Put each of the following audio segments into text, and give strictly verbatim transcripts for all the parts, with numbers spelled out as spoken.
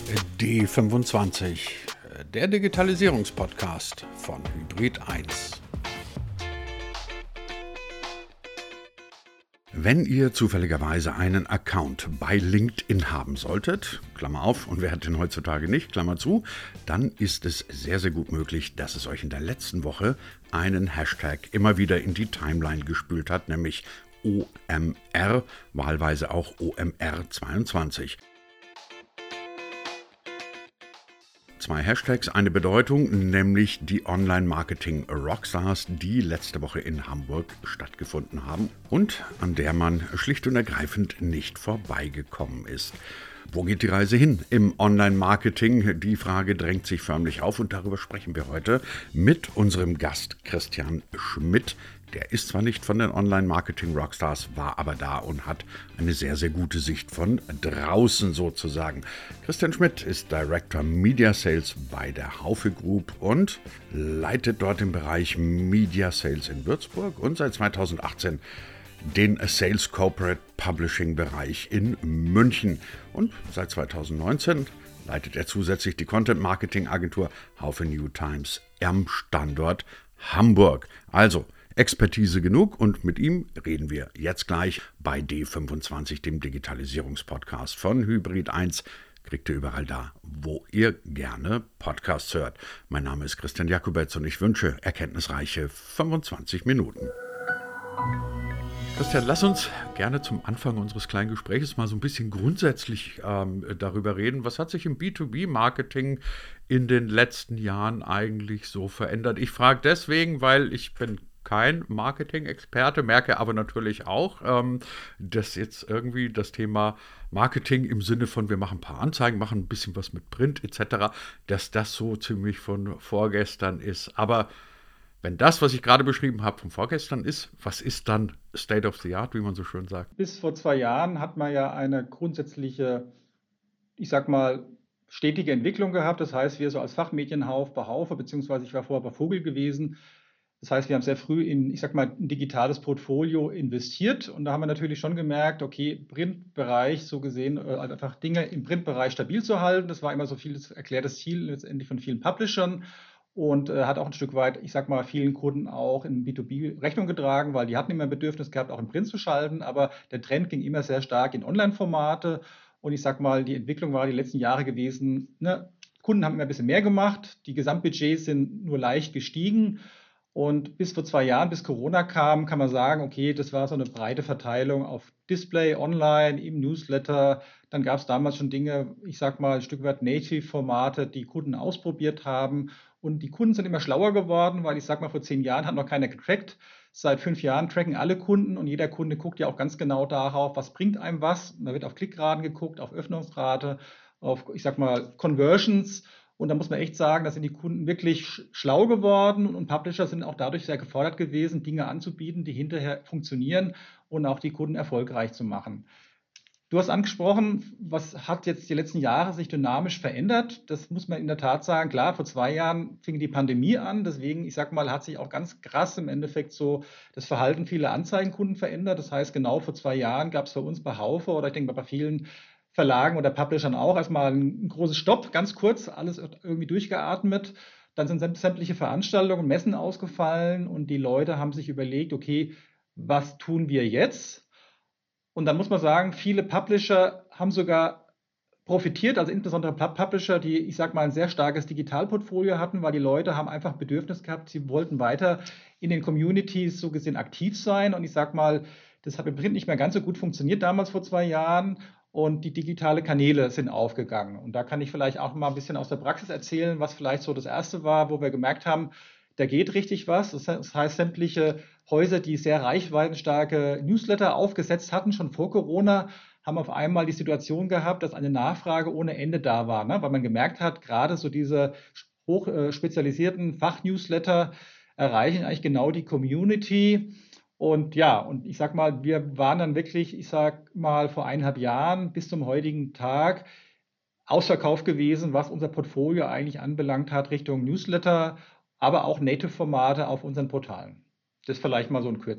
D fünfundzwanzig, der Digitalisierungspodcast von Hybrid eins. Wenn ihr zufälligerweise einen Account bei LinkedIn haben solltet, Klammer auf, und wer hat den heutzutage nicht, Klammer zu, dann ist es sehr, sehr gut möglich, dass es euch in der letzten Woche einen Hashtag immer wieder in die Timeline gespült hat, nämlich O M R, wahlweise auch O M R zweiundzwanzig. Zwei Hashtags, eine Bedeutung, nämlich die Online-Marketing-Rockstars, die letzte Woche in Hamburg stattgefunden haben und an der man schlicht und ergreifend nicht vorbeigekommen ist. Wo geht die Reise hin im Online-Marketing? Die Frage drängt sich förmlich auf und darüber sprechen wir heute mit unserem Gast Christian Schmidt. Der ist zwar nicht von den Online-Marketing-Rockstars, war aber da und hat eine sehr, sehr gute Sicht von draußen sozusagen. Christian Schmidt ist Director Media Sales bei der Haufe Group und leitet dort den Bereich Media Sales in Würzburg und seit zweitausendachtzehn den Sales Corporate Publishing Bereich in München. Und seit zweitausendneunzehn leitet er zusätzlich die Content Marketing Agentur Haufe New Times am Standort Hamburg. Also Expertise genug und mit ihm reden wir jetzt gleich bei D fünfundzwanzig, dem Digitalisierungspodcast von Hybrid eins. Kriegt ihr überall da, wo ihr gerne Podcasts hört. Mein Name ist Christian Jakubetz und ich wünsche erkenntnisreiche fünfundzwanzig Minuten. Christian, lass uns gerne zum Anfang unseres kleinen Gesprächs mal so ein bisschen grundsätzlich ähm, darüber reden. Was hat sich im B zwei B-Marketing in den letzten Jahren eigentlich so verändert? Ich frage deswegen, weil ich bin kein Marketing-Experte, merke aber natürlich auch, ähm, dass jetzt irgendwie das Thema Marketing im Sinne von, wir machen ein paar Anzeigen, machen ein bisschen was mit Print et cetera, dass das so ziemlich von vorgestern ist. Aber wenn das, was ich gerade beschrieben habe, von vorgestern ist, was ist dann State of the Art, wie man so schön sagt? Bis vor zwei Jahren hat man ja eine grundsätzliche, ich sag mal, stetige Entwicklung gehabt. Das heißt, wir so als Fachmedienhaus bei Haufe, beziehungsweise ich war vorher bei Vogel gewesen. Das heißt, wir haben sehr früh in, ich sag mal, ein digitales Portfolio investiert und da haben wir natürlich schon gemerkt, okay, Printbereich, so gesehen, also einfach Dinge im Printbereich stabil zu halten. Das war immer so viel erklärtes Ziel letztendlich von vielen Publishern und äh, hat auch ein Stück weit, ich sag mal, vielen Kunden auch in B zwei B Rechnung getragen, weil die hatten immer ein Bedürfnis gehabt, auch im Print zu schalten, aber der Trend ging immer sehr stark in Online-Formate und ich sag mal, die Entwicklung war die letzten Jahre gewesen, ne? Kunden haben immer ein bisschen mehr gemacht, die Gesamtbudgets sind nur leicht gestiegen. Und bis vor zwei Jahren, bis Corona kam, kann man sagen, okay, das war so eine breite Verteilung auf Display, Online, im Newsletter. Dann gab es damals schon Dinge, ich sag mal, ein Stück weit Native-Formate, die Kunden ausprobiert haben. Und die Kunden sind immer schlauer geworden, weil ich sag mal, vor zehn Jahren hat noch keiner getrackt. Seit fünf Jahren tracken alle Kunden und jeder Kunde guckt ja auch ganz genau darauf, was bringt einem was. Und da wird auf Klickraten geguckt, auf Öffnungsrate, auf, ich sag mal, Conversions. Und da muss man echt sagen, da sind die Kunden wirklich schlau geworden und Publisher sind auch dadurch sehr gefordert gewesen, Dinge anzubieten, die hinterher funktionieren und auch die Kunden erfolgreich zu machen. Du hast angesprochen, was hat jetzt die letzten Jahre sich dynamisch verändert? Das muss man in der Tat sagen. Klar, vor zwei Jahren fing die Pandemie an. Deswegen, ich sag mal, hat sich auch ganz krass im Endeffekt so das Verhalten vieler Anzeigenkunden verändert. Das heißt, genau vor zwei Jahren gab es bei uns bei Haufe oder ich denke bei vielen Verlagen oder Publishern auch erstmal ein großes Stopp, ganz kurz, alles irgendwie durchgeatmet. Dann sind sämtliche Veranstaltungen, Messen ausgefallen und die Leute haben sich überlegt, okay, was tun wir jetzt? Und dann muss man sagen, viele Publisher haben sogar profitiert, also insbesondere Publisher, die, ich sag mal, ein sehr starkes Digitalportfolio hatten, weil die Leute haben einfach Bedürfnis gehabt, sie wollten weiter in den Communities so gesehen aktiv sein. Und ich sag mal, das hat im Print nicht mehr ganz so gut funktioniert damals vor zwei Jahren. Und die digitalen Kanäle sind aufgegangen. Und da kann ich vielleicht auch mal ein bisschen aus der Praxis erzählen, was vielleicht so das Erste war, wo wir gemerkt haben, da geht richtig was. Das heißt, sämtliche Häuser, die sehr reichweitenstarke Newsletter aufgesetzt hatten, schon vor Corona, haben auf einmal die Situation gehabt, dass eine Nachfrage ohne Ende da war. Ne? Weil man gemerkt hat, gerade so diese hoch äh, spezialisierten Fachnewsletter erreichen eigentlich genau die Community. Und ja, und ich sag mal, wir waren dann wirklich, ich sag mal, vor eineinhalb Jahren bis zum heutigen Tag ausverkauft gewesen, was unser Portfolio eigentlich anbelangt hat, Richtung Newsletter, aber auch Native-Formate auf unseren Portalen. Das vielleicht mal so in Kürze.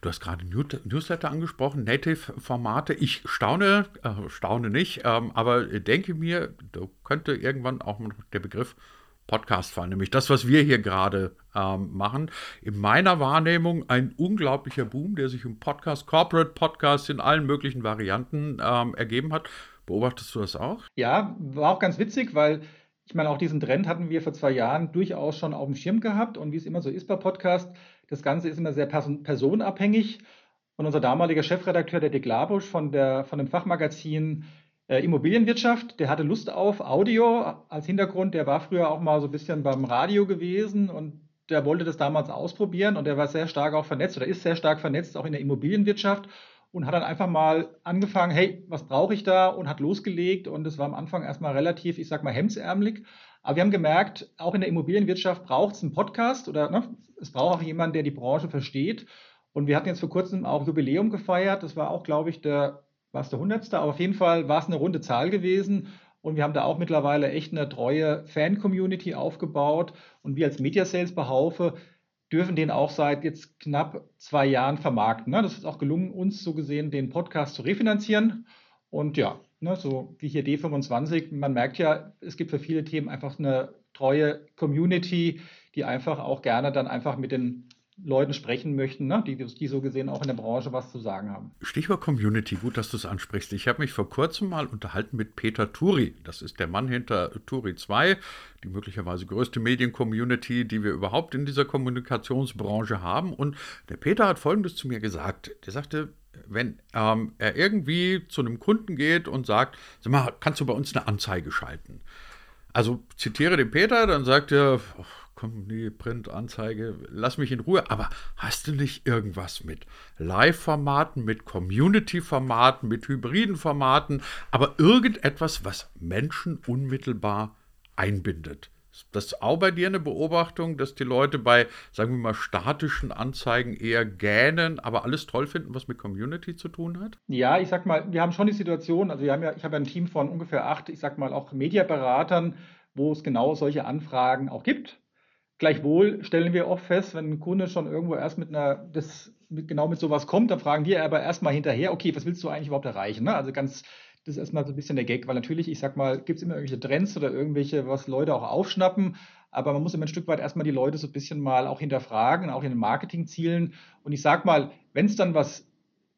Du hast gerade Newsletter angesprochen, Native-Formate. Ich staune, äh, staune nicht, ähm, aber denke mir, da könnte irgendwann auch noch der Begriff Podcast fallen, nämlich das, was wir hier gerade ähm, machen. In meiner Wahrnehmung ein unglaublicher Boom, der sich im Podcast, Corporate Podcast in allen möglichen Varianten ähm, ergeben hat. Beobachtest du das auch? Ja, war auch ganz witzig, weil ich meine, auch diesen Trend hatten wir vor zwei Jahren durchaus schon auf dem Schirm gehabt. Und wie es immer so ist bei Podcasts, das Ganze ist immer sehr person personenabhängig. Und unser damaliger Chefredakteur, der Dick Labusch von, der, von dem Fachmagazin äh, Immobilienwirtschaft, der hatte Lust auf Audio als Hintergrund. Der war früher auch mal so ein bisschen beim Radio gewesen und der wollte das damals ausprobieren und der war sehr stark auch vernetzt oder ist sehr stark vernetzt, auch in der Immobilienwirtschaft und hat dann einfach mal angefangen, hey, was brauche ich da? Und hat losgelegt und es war am Anfang erstmal relativ, ich sag mal, hemdsärmelig. Aber wir haben gemerkt, auch in der Immobilienwirtschaft braucht es einen Podcast oder ne, es braucht auch jemanden, der die Branche versteht. Und wir hatten jetzt vor kurzem auch Jubiläum gefeiert. Das war auch, glaube ich, der, war es der hundertste. Aber auf jeden Fall war es eine runde Zahl gewesen. Und wir haben da auch mittlerweile echt eine treue Fan-Community aufgebaut. Und wir als Media Sales bei Haufe dürfen den auch seit jetzt knapp zwei Jahren vermarkten. Ne? Das ist auch gelungen, uns so gesehen den Podcast zu refinanzieren. Und ja, ne, so wie hier D fünfundzwanzig, man merkt ja, es gibt für viele Themen einfach eine treue Community, die einfach auch gerne dann einfach mit den Leuten sprechen möchten, ne? die, die so gesehen auch in der Branche was zu sagen haben. Stichwort Community, gut, dass du es ansprichst. Ich habe mich vor kurzem mal unterhalten mit Peter Turi. Das ist der Mann hinter Turi zwei, die möglicherweise größte Medien-Community, die wir überhaupt in dieser Kommunikationsbranche haben. Und der Peter hat Folgendes zu mir gesagt. Der sagte, wenn ähm, er irgendwie zu einem Kunden geht und sagt, sag mal, kannst du bei uns eine Anzeige schalten? Also zitiere den Peter, dann sagt er, oh, komm, nee, Print-Anzeige, lass mich in Ruhe. Aber hast du nicht irgendwas mit Live-Formaten, mit Community-Formaten, mit hybriden Formaten, aber irgendetwas, was Menschen unmittelbar einbindet? Ist das auch bei dir eine Beobachtung, dass die Leute bei, sagen wir mal, statischen Anzeigen eher gähnen, aber alles toll finden, was mit Community zu tun hat? Ja, ich sag mal, wir haben schon die Situation, also wir haben ja, ich habe ja ein Team von ungefähr acht, ich sag mal auch Mediaberatern, wo es genau solche Anfragen auch gibt. Gleichwohl stellen wir oft fest, wenn ein Kunde schon irgendwo erst mit einer, das mit, genau mit sowas kommt, dann fragen wir aber erstmal hinterher, okay, was willst du eigentlich überhaupt erreichen? Ne? Also ganz, das ist erstmal so ein bisschen der Gag, weil natürlich, ich sag mal, gibt es immer irgendwelche Trends oder irgendwelche, was Leute auch aufschnappen, aber man muss immer ein Stück weit erstmal die Leute so ein bisschen mal auch hinterfragen, auch in den Marketingzielen. Und ich sag mal, wenn es dann was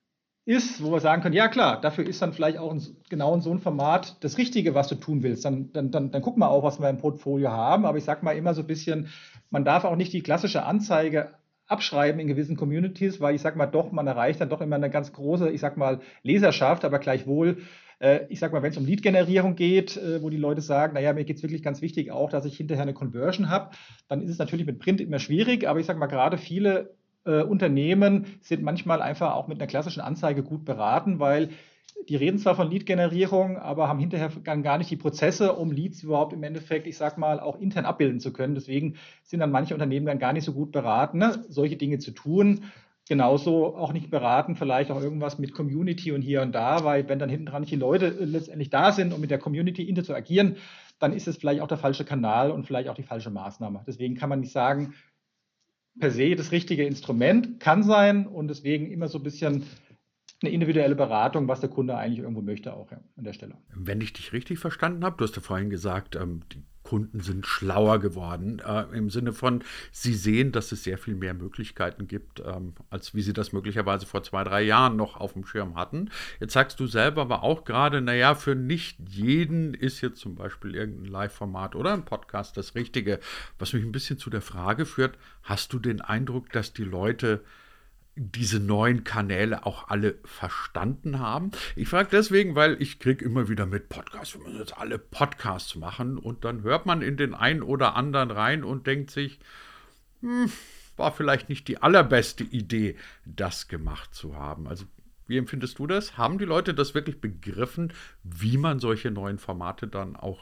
ist, wo wir sagen können, ja klar, dafür ist dann vielleicht auch in, genau in so einem Format das Richtige, was du tun willst. Dann, dann, dann, dann guck mal auch, was wir im Portfolio haben. Aber ich sage mal immer so ein bisschen, man darf auch nicht die klassische Anzeige abschreiben in gewissen Communities, weil ich sage mal doch, man erreicht dann doch immer eine ganz große, ich sag mal, Leserschaft, aber gleichwohl, äh, ich sag mal, wenn es um Lead-Generierung geht, äh, wo die Leute sagen, naja, mir geht es wirklich ganz wichtig auch, dass ich hinterher eine Conversion habe, dann ist es natürlich mit Print immer schwierig, aber ich sage mal, gerade viele Äh, Unternehmen sind manchmal einfach auch mit einer klassischen Anzeige gut beraten, weil die reden zwar von Lead-Generierung, aber haben hinterher gar nicht die Prozesse, um Leads überhaupt im Endeffekt, ich sag mal, auch intern abbilden zu können. Deswegen sind dann manche Unternehmen dann gar nicht so gut beraten, ne, solche Dinge zu tun. Genauso auch nicht beraten, vielleicht auch irgendwas mit Community und hier und da, weil wenn dann hinten dran nicht die Leute letztendlich da sind, um mit der Community interagieren, dann ist es vielleicht auch der falsche Kanal und vielleicht auch die falsche Maßnahme. Deswegen kann man nicht sagen, per se das richtige Instrument, kann sein und deswegen immer so ein bisschen eine individuelle Beratung, was der Kunde eigentlich irgendwo möchte auch ja, an der Stelle. Wenn ich dich richtig verstanden habe, du hast ja vorhin gesagt, ähm, die Kunden sind schlauer geworden, äh, im Sinne von, sie sehen, dass es sehr viel mehr Möglichkeiten gibt, ähm, als wie sie das möglicherweise vor zwei, drei Jahren noch auf dem Schirm hatten. Jetzt sagst du selber aber auch gerade, naja, für nicht jeden ist jetzt zum Beispiel irgendein Live-Format oder ein Podcast das Richtige, was mich ein bisschen zu der Frage führt, hast du den Eindruck, dass die Leute diese neuen Kanäle auch alle verstanden haben? Ich frage deswegen, weil ich kriege immer wieder mit Podcasts, wir müssen jetzt alle Podcasts machen und dann hört man in den einen oder anderen rein und denkt sich, hm, war vielleicht nicht die allerbeste Idee, das gemacht zu haben. Also wie empfindest du das? Haben die Leute das wirklich begriffen, wie man solche neuen Formate dann auch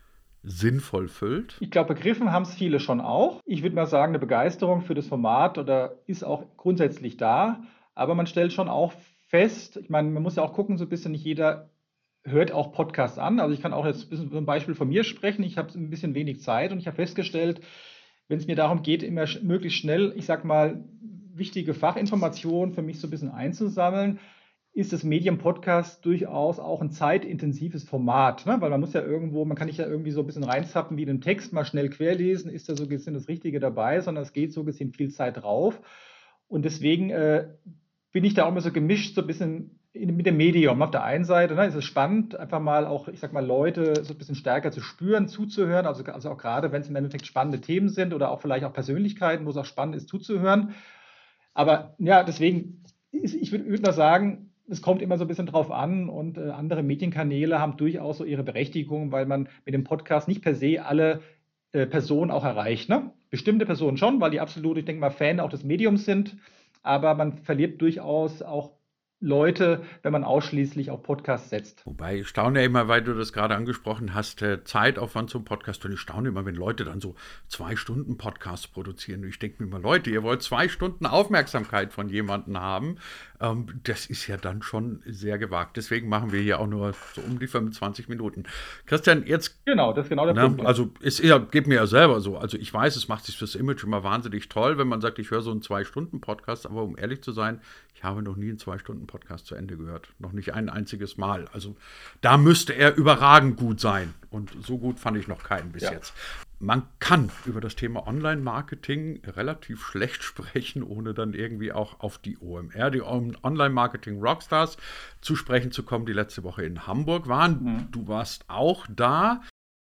sinnvoll füllt? Ich glaube, begriffen haben es viele schon auch. Ich würde mal sagen, eine Begeisterung für das Format oder ist auch grundsätzlich da. Aber man stellt schon auch fest, ich meine, man muss ja auch gucken, so ein bisschen nicht jeder hört auch Podcasts an. Also ich kann auch jetzt ein bisschen ein Beispiel von mir sprechen. Ich habe ein bisschen wenig Zeit und ich habe festgestellt, wenn es mir darum geht, immer möglichst schnell, ich sag mal, wichtige Fachinformationen für mich so ein bisschen einzusammeln, ist das Medium-Podcast durchaus auch ein zeitintensives Format, ne? Weil man muss ja irgendwo, man kann nicht ja irgendwie so ein bisschen reinzappen wie in den Text, mal schnell querlesen, ist da so gesehen das Richtige dabei, sondern es geht so gesehen viel Zeit drauf. Und deswegen äh, bin ich da auch immer so gemischt, so ein bisschen in, mit dem Medium. Auf der einen Seite, ne, ist es spannend, einfach mal auch, ich sag mal, Leute so ein bisschen stärker zu spüren, zuzuhören, also, also auch gerade, wenn es im Endeffekt spannende Themen sind oder auch vielleicht auch Persönlichkeiten, wo es auch spannend ist, zuzuhören. Aber ja, deswegen, ist, ich würde würd mal sagen, es kommt immer so ein bisschen drauf an und äh, andere Medienkanäle haben durchaus so ihre Berechtigung, weil man mit dem Podcast nicht per se alle äh, Personen auch erreicht. Ne? Bestimmte Personen schon, weil die absolut, ich denke mal, Fan auch des Mediums sind, aber man verliert durchaus auch Leute, wenn man ausschließlich auf Podcasts setzt. Wobei ich staune ja immer, weil du das gerade angesprochen hast, äh, Zeitaufwand zum Podcast. Und ich staune immer, wenn Leute dann so zwei Stunden Podcasts produzieren. Und ich denke mir immer, Leute, ihr wollt zwei Stunden Aufmerksamkeit von jemandem haben. Ähm, das ist ja dann schon sehr gewagt. Deswegen machen wir hier auch nur so um die fünfundzwanzig Minuten. Christian, jetzt... Genau, das ist genau der Na, Punkt. also es ja, geht mir ja selber so. Also ich weiß, es macht sich fürs Image immer wahnsinnig toll, wenn man sagt, ich höre so einen Zwei-Stunden-Podcast. Aber um ehrlich zu sein, ich habe noch nie einen Zwei-Stunden-Podcast zu Ende gehört. Noch nicht ein einziges Mal. Also da müsste er überragend gut sein. Und so gut fand ich noch keinen bis Ja. jetzt. Man kann über das Thema Online-Marketing relativ schlecht sprechen, ohne dann irgendwie auch auf die O M R, die Online-Marketing-Rockstars, zu sprechen zu kommen, die letzte Woche in Hamburg waren. Mhm. Du warst auch da.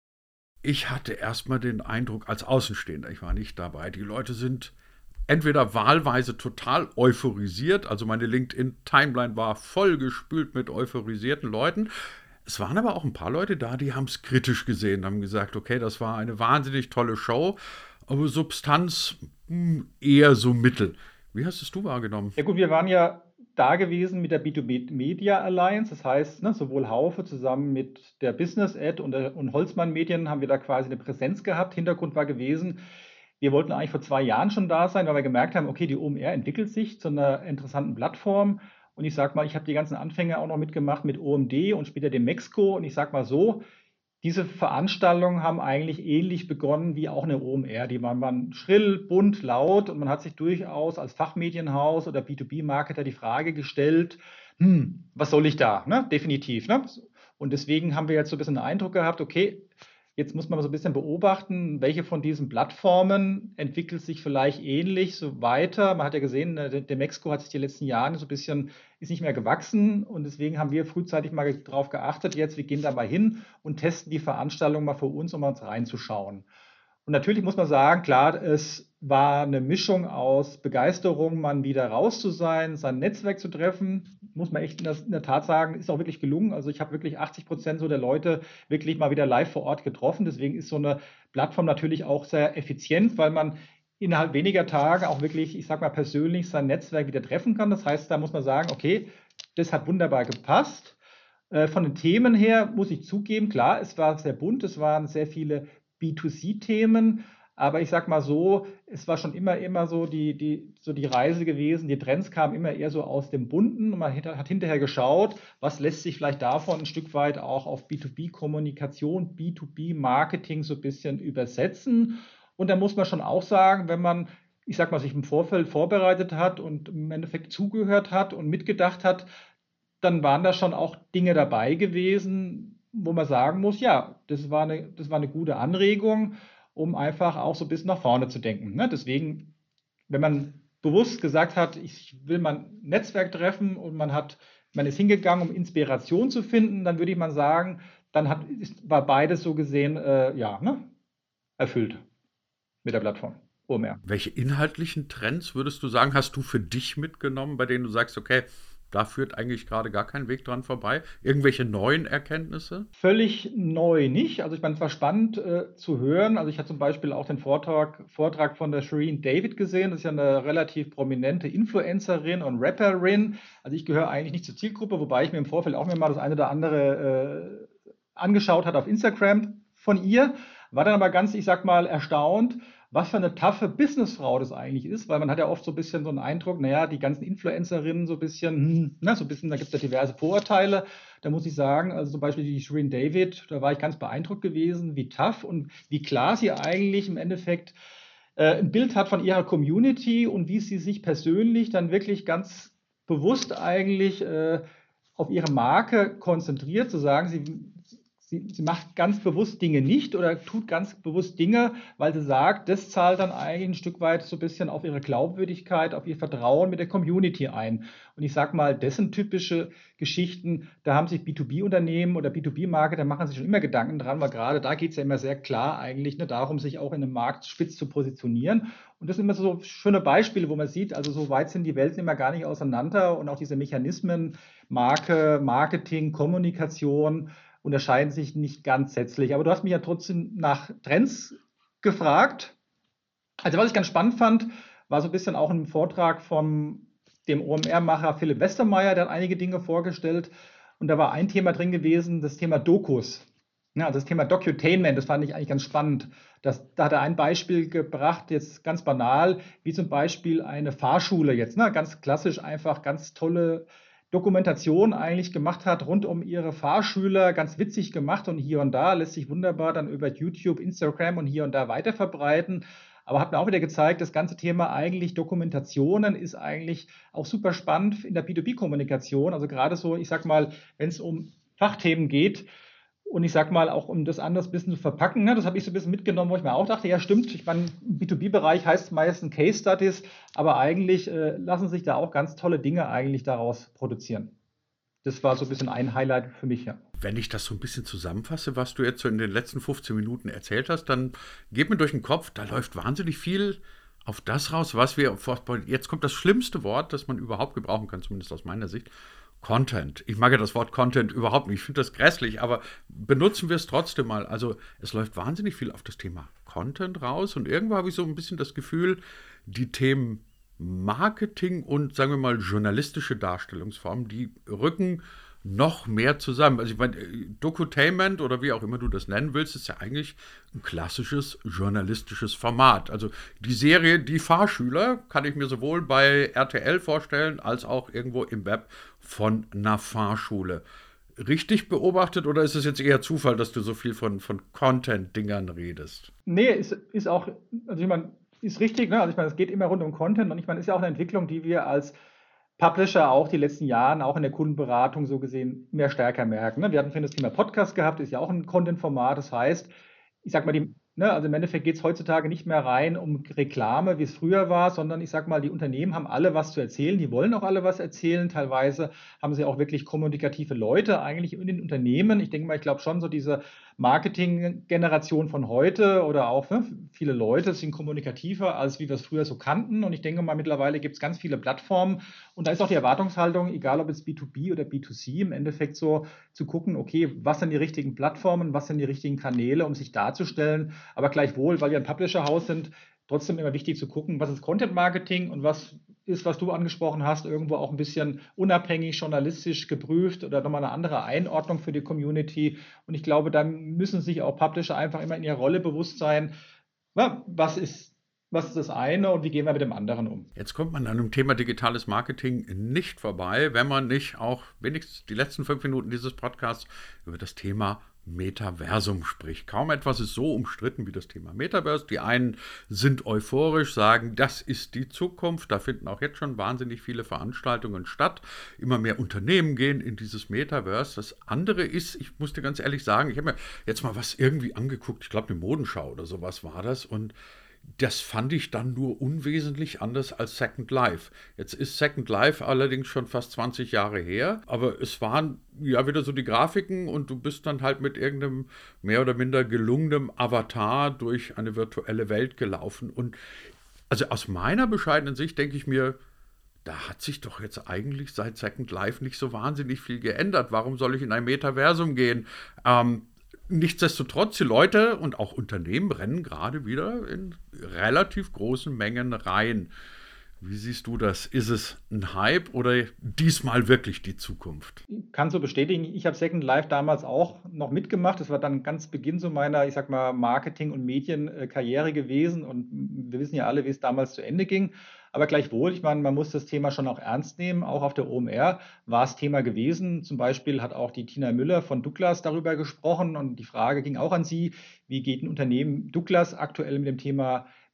Ich hatte erstmal den Eindruck, als Außenstehender, ich war nicht dabei, die Leute sind entweder wahlweise total euphorisiert, also meine LinkedIn-Timeline war vollgespült mit euphorisierten Leuten. Es waren aber auch ein paar Leute da, die haben es kritisch gesehen, haben gesagt, okay, das war eine wahnsinnig tolle Show, aber Substanz mh, eher so mittel. Wie hast es du wahrgenommen? Ja gut, wir waren ja da gewesen mit der B zwei B Media Alliance, das heißt, ne, sowohl Haufe zusammen mit der Business Ad und, der, und Holzmann Medien haben wir da quasi eine Präsenz gehabt. Hintergrund war gewesen, wir wollten eigentlich vor zwei Jahren schon da sein, weil wir gemerkt haben, okay, die O M R entwickelt sich zu einer interessanten Plattform. Und ich sag mal, ich habe die ganzen Anfänge auch noch mitgemacht mit O M D und später dem Mexiko. Und ich sag mal so, diese Veranstaltungen haben eigentlich ähnlich begonnen wie auch eine O M R. Die waren, waren schrill, bunt, laut und man hat sich durchaus als Fachmedienhaus oder B zwei B-Marketer die Frage gestellt, hm, was soll ich da? Ne? Definitiv. Ne? Und deswegen haben wir jetzt so ein bisschen den Eindruck gehabt, okay, jetzt muss man so ein bisschen beobachten, welche von diesen Plattformen entwickelt sich vielleicht ähnlich so weiter. Man hat ja gesehen, der, der Mexiko hat sich die letzten Jahre so ein bisschen, ist nicht mehr gewachsen und deswegen haben wir frühzeitig mal darauf geachtet, jetzt, wir gehen da mal hin und testen die Veranstaltung mal für uns, um mal reinzuschauen. Und natürlich muss man sagen, klar, es war eine Mischung aus Begeisterung, mal wieder raus zu sein, sein Netzwerk zu treffen. Muss man echt in der, in der Tat sagen, ist auch wirklich gelungen. Also ich habe wirklich achtzig Prozent so der Leute wirklich mal wieder live vor Ort getroffen. Deswegen ist so eine Plattform natürlich auch sehr effizient, weil man innerhalb weniger Tage auch wirklich, ich sag mal persönlich, sein Netzwerk wieder treffen kann. Das heißt, da muss man sagen, okay, das hat wunderbar gepasst. Äh, Von den Themen her muss ich zugeben, klar, es war sehr bunt, es waren sehr viele B zwei C-Themen, aber ich sag mal so, es war schon immer, immer so die, die, so die Reise gewesen, die Trends kamen immer eher so aus dem Bunten und man hat hinterher geschaut, was lässt sich vielleicht davon ein Stück weit auch auf B zwei B-Kommunikation, B zwei B-Marketing so ein bisschen übersetzen. Und da muss man schon auch sagen, wenn man, ich sag mal, sich im Vorfeld vorbereitet hat und im Endeffekt zugehört hat und mitgedacht hat, dann waren da schon auch Dinge dabei gewesen, wo man sagen muss, ja, das war eine, das war eine gute Anregung, um einfach auch so ein bisschen nach vorne zu denken. Ne? Deswegen, wenn man bewusst gesagt hat, ich will mein Netzwerk treffen und man hat, man ist hingegangen, um Inspiration zu finden, dann würde ich mal sagen, dann hat, ist, war beides so gesehen, äh, ja, ne, erfüllt mit der Plattform O M R. Welche inhaltlichen Trends würdest du sagen, hast du für dich mitgenommen, bei denen du sagst, okay, da führt eigentlich gerade gar kein Weg dran vorbei? Irgendwelche neuen Erkenntnisse? Völlig neu nicht. Also ich meine, es war spannend äh, zu hören. Also ich hatte zum Beispiel auch den Vortrag, Vortrag von der Shireen David gesehen. Das ist ja eine relativ prominente Influencerin und Rapperin. Also ich gehöre eigentlich nicht zur Zielgruppe, wobei ich mir im Vorfeld auch mir mal das eine oder andere äh, angeschaut hat auf Instagram von ihr. War dann aber ganz, ich sag mal, erstaunt, was für eine taffe Businessfrau das eigentlich ist, weil man hat ja oft so ein bisschen so einen Eindruck, naja, die ganzen Influencerinnen so ein bisschen, hm, na, so ein bisschen, da gibt es ja diverse Vorurteile. Da muss ich sagen, also zum Beispiel die Shireen David, da war ich ganz beeindruckt gewesen, wie tough und wie klar sie eigentlich im Endeffekt äh, ein Bild hat von ihrer Community und wie sie sich persönlich dann wirklich ganz bewusst eigentlich äh, auf ihre Marke konzentriert, zu sagen, sie, sie, sie macht ganz bewusst Dinge nicht oder tut ganz bewusst Dinge, weil sie sagt, das zahlt dann eigentlich ein Stück weit so ein bisschen auf ihre Glaubwürdigkeit, auf ihr Vertrauen mit der Community ein. Und ich sage mal, das sind typische Geschichten, da haben sich B zwei B-Unternehmen oder B zwei B-Marke, da machen sich schon immer Gedanken dran, weil gerade da geht es ja immer sehr klar eigentlich ne, darum, sich auch in einem Markt spitz zu positionieren. Und das sind immer so schöne Beispiele, wo man sieht, also so weit sind die Welten immer gar nicht auseinander und auch diese Mechanismen, Marke, Marketing, Kommunikation unterscheiden sich nicht ganz sätzlich. Aber du hast mich ja trotzdem nach Trends gefragt. Also was ich ganz spannend fand, war so ein bisschen auch ein Vortrag von dem O M R-Macher Philipp Westermeier, der hat einige Dinge vorgestellt. Und da war ein Thema drin gewesen, das Thema Dokus. Ja, also das Thema Docutainment, das fand ich eigentlich ganz spannend. Das, da hat er ein Beispiel gebracht, jetzt ganz banal, wie zum Beispiel eine Fahrschule jetzt, ne, ganz klassisch einfach, ganz tolle Dokumentation eigentlich gemacht hat rund um ihre Fahrschüler, ganz witzig gemacht und hier und da, lässt sich wunderbar dann über YouTube, Instagram und hier und da weiter verbreiten. Aber hat mir auch wieder gezeigt, das ganze Thema eigentlich Dokumentationen ist eigentlich auch super spannend in der B zwei B-Kommunikation. Also gerade so, ich sag mal, wenn es um Fachthemen geht, und ich sag mal, auch um das anders ein bisschen zu verpacken, ne, das habe ich so ein bisschen mitgenommen, wo ich mir auch dachte, ja stimmt, ich meine, im B zwei B-Bereich heißt es meistens Case Studies, aber eigentlich äh, lassen sich da auch ganz tolle Dinge eigentlich daraus produzieren. Das war so ein bisschen ein Highlight für mich, ja. Wenn ich das so ein bisschen zusammenfasse, was du jetzt so in den letzten fünfzehn Minuten erzählt hast, dann geht mir durch den Kopf, da läuft wahnsinnig viel auf das raus, was wir, jetzt kommt das schlimmste Wort, das man überhaupt gebrauchen kann, zumindest aus meiner Sicht, Content. Ich mag ja das Wort Content überhaupt nicht. Ich finde das grässlich, aber benutzen wir es trotzdem mal. Also es läuft wahnsinnig viel auf das Thema Content raus und irgendwo habe ich so ein bisschen das Gefühl, die Themen Marketing und, sagen wir mal, journalistische Darstellungsformen, die rücken noch mehr zusammen. Also ich meine, Docutainment oder wie auch immer du das nennen willst, ist ja eigentlich ein klassisches journalistisches Format. Also die Serie Die Fahrschüler kann ich mir sowohl bei R T L vorstellen, als auch irgendwo im Web von einer Fahrschule. Richtig beobachtet oder ist es jetzt eher Zufall, dass du so viel von, von Content-Dingern redest? Nee, ist, ist auch, also ich meine, ist richtig, ne? Also ich meine, es geht immer rund um Content und ich meine, ist ja auch eine Entwicklung, die wir als Publisher auch die letzten Jahren, auch in der Kundenberatung so gesehen, mehr stärker merken. Ne? Wir hatten vorhin das Thema Podcast gehabt, ist ja auch ein Content-Format. Das heißt, ich sag mal, die, ne, also im Endeffekt geht es heutzutage nicht mehr rein um Reklame, wie es früher war, sondern ich sag mal, die Unternehmen haben alle was zu erzählen, die wollen auch alle was erzählen. Teilweise haben sie auch wirklich kommunikative Leute eigentlich in den Unternehmen. Ich denke mal, ich glaube schon, so diese Marketing-Generation von heute oder auch ne, viele Leute sind kommunikativer, als wie wir es früher so kannten. Und ich denke mal, mittlerweile gibt es ganz viele Plattformen. Und da ist auch die Erwartungshaltung, egal ob es B zwei B oder B zwei C, im Endeffekt so zu gucken, okay, was sind die richtigen Plattformen, was sind die richtigen Kanäle, um sich darzustellen. Aber gleichwohl, weil wir ein Publisher-Haus sind, trotzdem immer wichtig zu gucken, was ist Content-Marketing und was ist, was du angesprochen hast, irgendwo auch ein bisschen unabhängig, journalistisch geprüft oder nochmal eine andere Einordnung für die Community. Und ich glaube, da müssen sich auch Publisher einfach immer in ihrer Rolle bewusst sein, was ist, was ist das eine und wie gehen wir mit dem anderen um. Jetzt kommt man an dem Thema digitales Marketing nicht vorbei, wenn man nicht auch wenigstens die letzten fünf Minuten dieses Podcasts über das Thema Metaversum spricht. Kaum etwas ist so umstritten wie das Thema Metaverse. Die einen sind euphorisch, sagen, das ist die Zukunft. Da finden auch jetzt schon wahnsinnig viele Veranstaltungen statt. Immer mehr Unternehmen gehen in dieses Metaverse. Das andere ist, ich muss dir ganz ehrlich sagen, ich habe mir jetzt mal was irgendwie angeguckt. Ich glaube, eine Modenschau oder sowas war das. Und das fand ich dann nur unwesentlich anders als Second Life. Jetzt ist Second Life allerdings schon fast zwanzig Jahre her, aber es waren ja wieder so die Grafiken und du bist dann halt mit irgendeinem mehr oder minder gelungenem Avatar durch eine virtuelle Welt gelaufen. Und also aus meiner bescheidenen Sicht denke ich mir, da hat sich doch jetzt eigentlich seit Second Life nicht so wahnsinnig viel geändert. Warum soll ich in ein Metaversum gehen? Ähm, Nichtsdestotrotz, die Leute und auch Unternehmen rennen gerade wieder in relativ großen Mengen rein. Wie siehst du das? Ist es ein Hype oder diesmal wirklich die Zukunft? Ich kann so bestätigen, ich habe Second Life damals auch noch mitgemacht. Das war dann ganz Beginn so meiner, ich sag mal, Marketing- und Medienkarriere gewesen. Und wir wissen ja alle, wie es damals zu Ende ging. Aber gleichwohl, ich meine, man muss das Thema schon auch ernst nehmen. Auch auf der O M R war es Thema gewesen. Zum Beispiel hat auch die Tina Müller von Douglas darüber gesprochen. Und die Frage ging auch an sie, wie geht ein Unternehmen Douglas aktuell mit dem Thema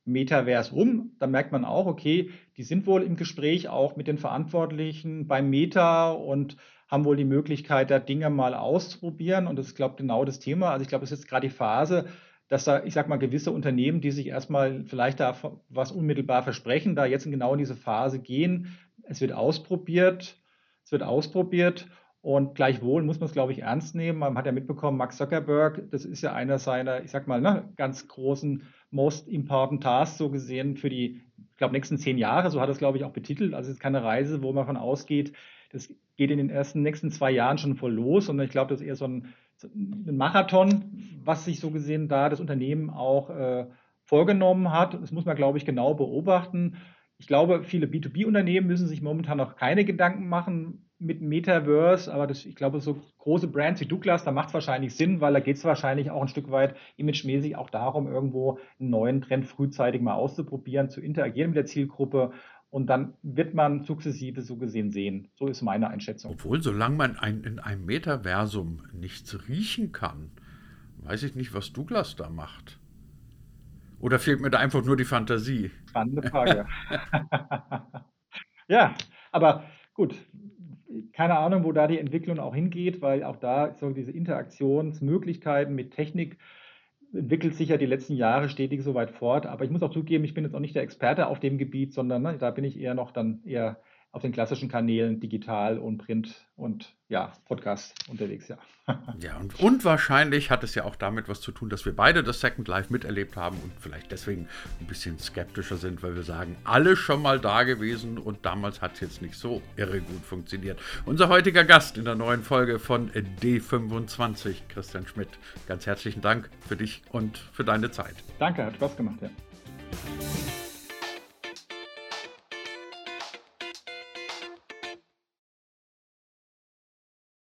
Metaverse um. Dann merkt man auch, okay, die sind wohl im Gespräch auch mit den Verantwortlichen beim Meta und haben wohl die Möglichkeit, da Dinge mal auszuprobieren. Und das ist, glaube ich, genau das Thema. Also ich glaube, es ist jetzt gerade die Phase, dass da, ich sag mal, gewisse Unternehmen, die sich erstmal vielleicht da was unmittelbar versprechen, da jetzt genau in diese Phase gehen. Es wird ausprobiert, es wird ausprobiert. Und gleichwohl muss man es, glaube ich, ernst nehmen. Man hat ja mitbekommen, Mark Zuckerberg, das ist ja einer seiner, ich sag mal, ne, ganz großen Most Important Tasks so gesehen für die, ich glaube, nächsten zehn Jahre. So hat er es, glaube ich, auch betitelt. Also es ist keine Reise, wo man davon ausgeht, das geht in den ersten nächsten zwei Jahren schon voll los. Und ich glaube, das ist eher so ein, so ein Marathon, was sich so gesehen da das Unternehmen auch äh, vorgenommen hat. Das muss man, glaube ich, genau beobachten. Ich glaube, viele B zwei B-Unternehmen müssen sich momentan noch keine Gedanken machen mit Metaverse, aber das, ich glaube, so große Brands wie Douglas, da macht es wahrscheinlich Sinn, weil da geht es wahrscheinlich auch ein Stück weit imagemäßig auch darum, irgendwo einen neuen Trend frühzeitig mal auszuprobieren, zu interagieren mit der Zielgruppe und dann wird man sukzessive so gesehen sehen. So ist meine Einschätzung. Obwohl, solange man ein, in einem Metaversum nichts riechen kann, weiß ich nicht, was Douglas da macht. Oder fehlt mir da einfach nur die Fantasie? Spannende Frage. Ja, aber gut, keine Ahnung, wo da die Entwicklung auch hingeht, weil auch da so diese Interaktionsmöglichkeiten mit Technik entwickelt sich ja die letzten Jahre stetig so weit fort. Aber ich muss auch zugeben, ich bin jetzt auch nicht der Experte auf dem Gebiet, sondern ne, da bin ich eher noch dann eher auf den klassischen Kanälen digital und Print und ja, Podcast unterwegs, ja. Ja, und, und wahrscheinlich hat es ja auch damit was zu tun, dass wir beide das Second Life miterlebt haben und vielleicht deswegen ein bisschen skeptischer sind, weil wir sagen, alle schon mal da gewesen und damals hat es jetzt nicht so irre gut funktioniert. Unser heutiger Gast in der neuen Folge von D fünfundzwanzig, Christian Schmidt. Ganz herzlichen Dank für dich und für deine Zeit. Danke, hat Spaß gemacht, ja.